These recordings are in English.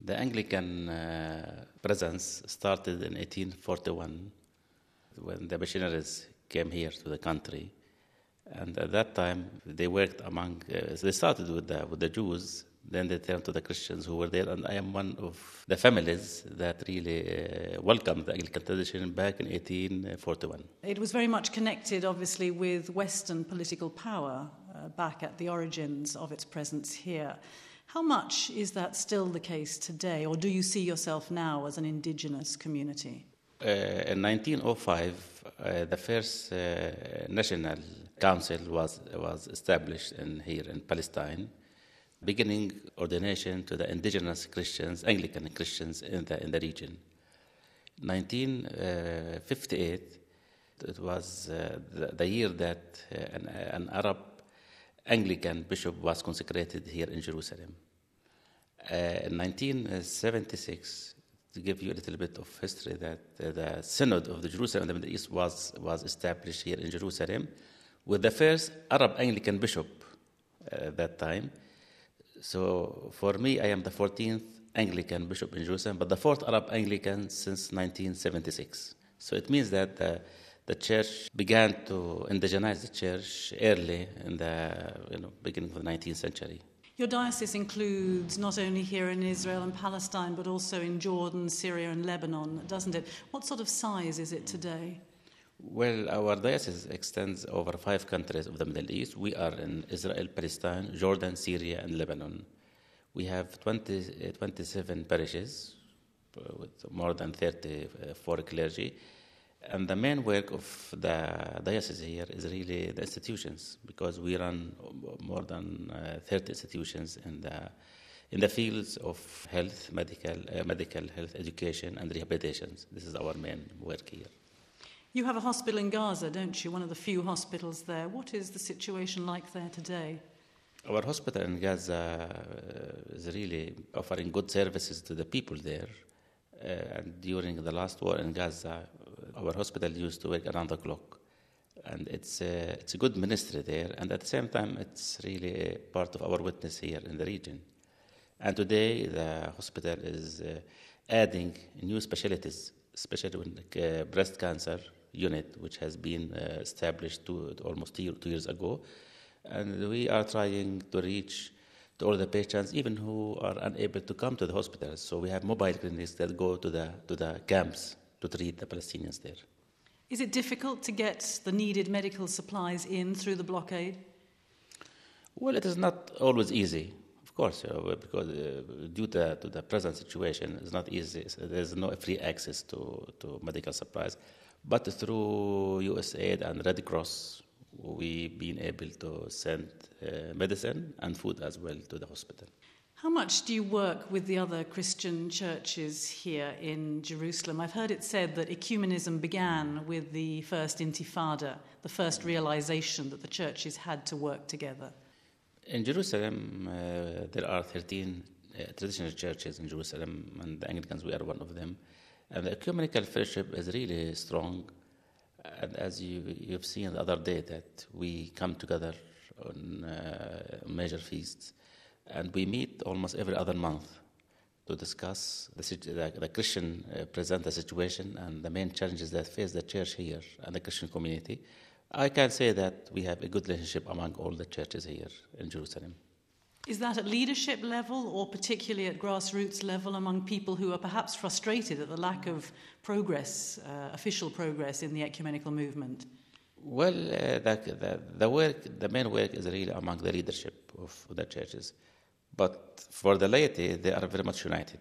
The Anglican presence started in 1841 when the missionaries came here to the country. And at that time, they worked they started with the Jews, then they turned to the Christians who were there. And I am one of the families that really welcomed the Anglican tradition back in 1841. It was very much connected, obviously, with Western political power back at the origins of its presence here. How much is that still the case today, or do you see yourself now as an indigenous community? In 1905, the first national council was established here in Palestine, beginning ordination to the indigenous Christians, Anglican Christians in the region. 1958, it was the year that an Arab Anglican bishop was consecrated here in Jerusalem. In 1976, to give you a little bit of history, that the Synod of the Jerusalem and the Middle East was established here in Jerusalem with the first Arab Anglican bishop at that time. So for me, I am the 14th Anglican bishop in Jerusalem, but the 4th Arab Anglican since 1976. So it means that the church began to indigenize the church early in the beginning of the 19th century. Your diocese includes not only here in Israel and Palestine, but also in Jordan, Syria and Lebanon, doesn't it? What sort of size is it today? Well, our diocese extends over 5 countries of the Middle East. We are in Israel, Palestine, Jordan, Syria and Lebanon. We have 27 parishes with more than 34 clergy. And the main work of the diocese here is really the institutions, because we run more than 30 institutions in the fields of health, medical health, education, and rehabilitation. This is our main work here. You have a hospital in Gaza, don't you? One of the few hospitals there. What is the situation like there today? Our hospital in Gaza is really offering good services to the people there. And during the last war in Gaza, our hospital used to work around the clock. And it's a good ministry there. And at the same time, it's really part of our witness here in the region. And today, the hospital is adding new specialties, especially with breast cancer unit, which has been established almost 2 years ago. And we are trying to reach to all the patients, even who are unable to come to the hospitals. So we have mobile clinics that go to the camps to treat the Palestinians there. Is it difficult to get the needed medical supplies in through the blockade? Well, it is not always easy, of course, because due to the present situation, it's not easy. So there's no free access to medical supplies. But through USAID and Red Cross, we've been able to send medicine and food as well to the hospital. How much do you work with the other Christian churches here in Jerusalem? I've heard it said that ecumenism began with the first Intifada, the first realization that the churches had to work together. In Jerusalem, there are 13 traditional churches in Jerusalem, and the Anglicans, we are one of them. And the ecumenical fellowship is really strong. And as you've seen the other day, that we come together on major feasts, and we meet almost every other month to discuss the Christian present the situation and the main challenges that face the church here and the Christian community. I can say that we have a good relationship among all the churches here in Jerusalem. Is that at leadership level or particularly at grassroots level among people who are perhaps frustrated at the lack of progress, official progress in the ecumenical movement? Well, the main work is really among the leadership of the churches. But for the laity, they are very much united.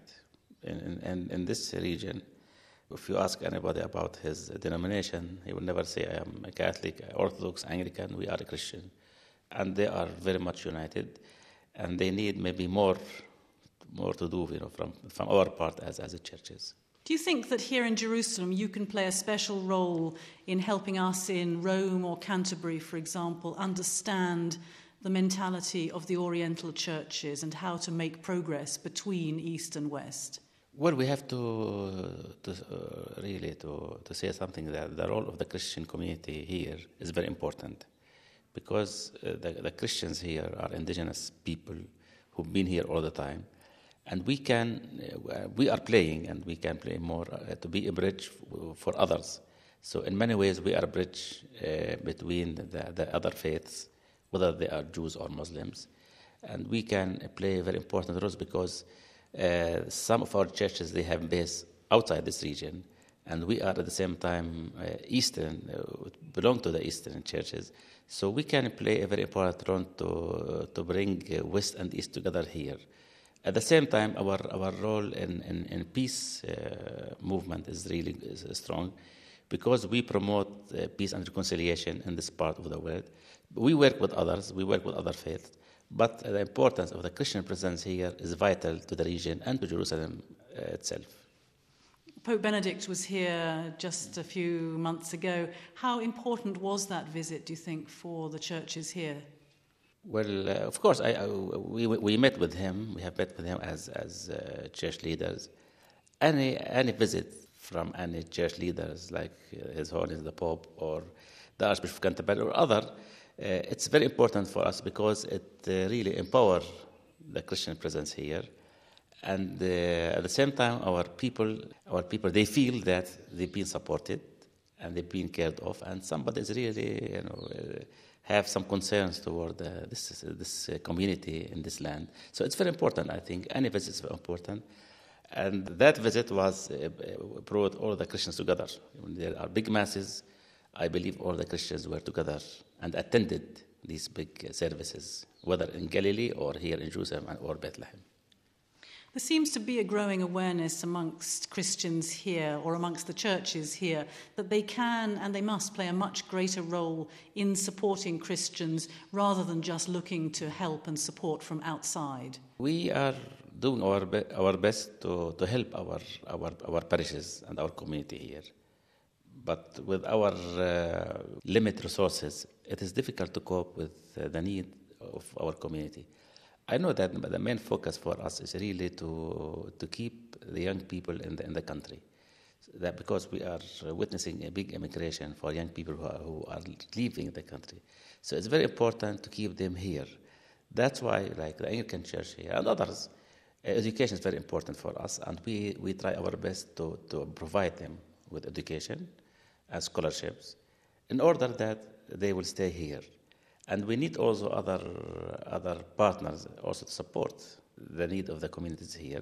In this region, if you ask anybody about his denomination, he will never say, I am a Catholic, Orthodox, Anglican, we are a Christian. And they are very much united. And they need maybe more to do, from our part as a churches. Do you think that here in Jerusalem you can play a special role in helping us in Rome or Canterbury, for example, understand the mentality of the Oriental churches and how to make progress between East and West? Well, we have to say something that the role of the Christian community here is very important. Because the Christians here are indigenous people who've been here all the time. And we are playing, and we can play more to be a bridge for others. So in many ways, we are a bridge between the other faiths, whether they are Jews or Muslims. And we can play very important roles because some of our churches, they have base outside this region, and we are at the same time Eastern, belong to the Eastern churches. So we can play a very important role to bring West and East together here. At the same time, our role in peace movement is really strong because we promote peace and reconciliation in this part of the world. We work with others, we work with other faiths, but the importance of the Christian presence here is vital to the region and to Jerusalem itself. Pope Benedict was here just a few months ago. How important was that visit, do you think, for the churches here? Well, of course, we met with him. We have met with him as church leaders. Any visit from any church leaders, like His Holiness the Pope or the Archbishop of Canterbury or other, it's very important for us because it really empowers the Christian presence here. And at the same time, our people, they feel that they've been supported and they've been cared of, and somebody is really, have some concerns toward this community in this land. So it's very important, I think. Any visit is very important. And that visit brought all the Christians together. When there are big masses, I believe all the Christians were together and attended these big services, whether in Galilee or here in Jerusalem or Bethlehem. There seems to be a growing awareness amongst Christians here, or amongst the churches here, that they can and they must play a much greater role in supporting Christians rather than just looking to help and support from outside. We are doing our best to help our parishes and our community here. But with our limited resources, it is difficult to cope with the need of our community. I know that the main focus for us is really to keep the young people in the country. That because we are witnessing a big immigration for young people who are leaving the country. So it's very important to keep them here. That's why, like the Anglican Church here and others, education is very important for us, and we try our best to provide them with education and scholarships in order that they will stay here. And we need also other partners also to support the need of the communities here,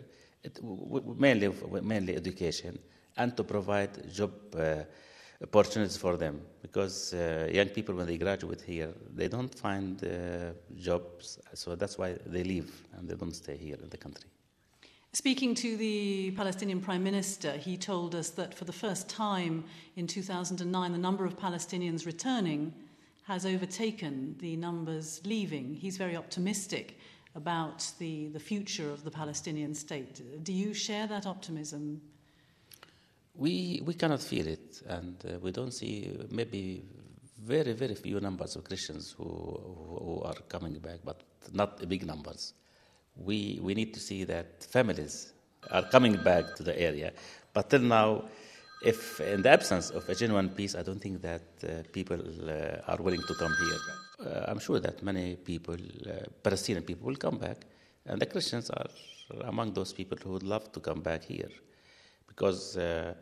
mainly education, and to provide job opportunities for them. Because young people, when they graduate here, they don't find jobs, so that's why they leave and they don't stay here in the country. Speaking to the Palestinian Prime Minister, he told us that for the first time in 2009, the number of Palestinians returning has overtaken the numbers leaving. He's very optimistic about the future of the Palestinian state. Do you share that optimism? We cannot feel it, and we don't see maybe very, very few numbers of Christians who are coming back, but not big numbers. We need to see that families are coming back to the area, but till now, if in the absence of a genuine peace, I don't think that people are willing to come here. I'm sure that many people, Palestinian people, will come back, and the Christians are among those people who would love to come back here, because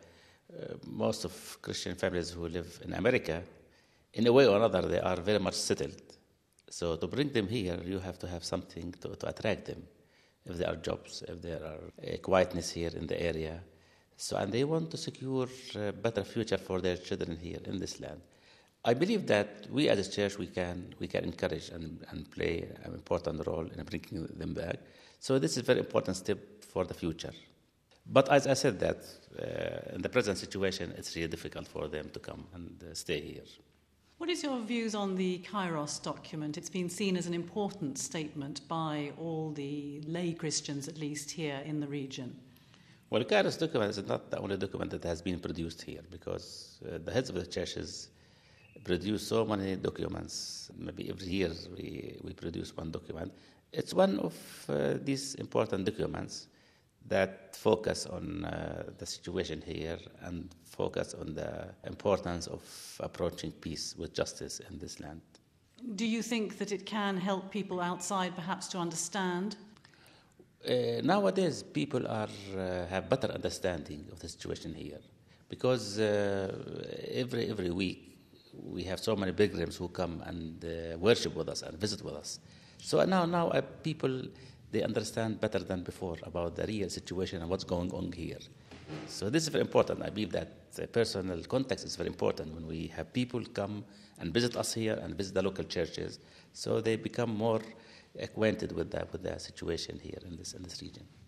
most of Christian families who live in America, in a way or another, they are very much settled. So to bring them here, you have to have something to attract them. If there are jobs, if there are quietness here in the area. So, and they want to secure a better future for their children here in this land. I believe that we as a church, we can encourage and play an important role in bringing them back. So this is a very important step for the future. But as I said that, in the present situation, it's really difficult for them to come and stay here. What is your views on the Kairos document? It's been seen as an important statement by all the lay Christians, at least here in the region. Well, the Kairos document is not the only document that has been produced here, because the heads of the churches produce so many documents. Maybe every year we produce one document. It's one of these important documents that focus on the situation here and focus on the importance of approaching peace with justice in this land. Do you think that it can help people outside perhaps to understand? Nowadays, people have better understanding of the situation here, because every week we have so many pilgrims who come and worship with us and visit with us. So now people, they understand better than before about the real situation and what's going on here. So this is very important. I believe that the personal context is very important when we have people come and visit us here and visit the local churches, so they become more acquainted with the situation here in this region.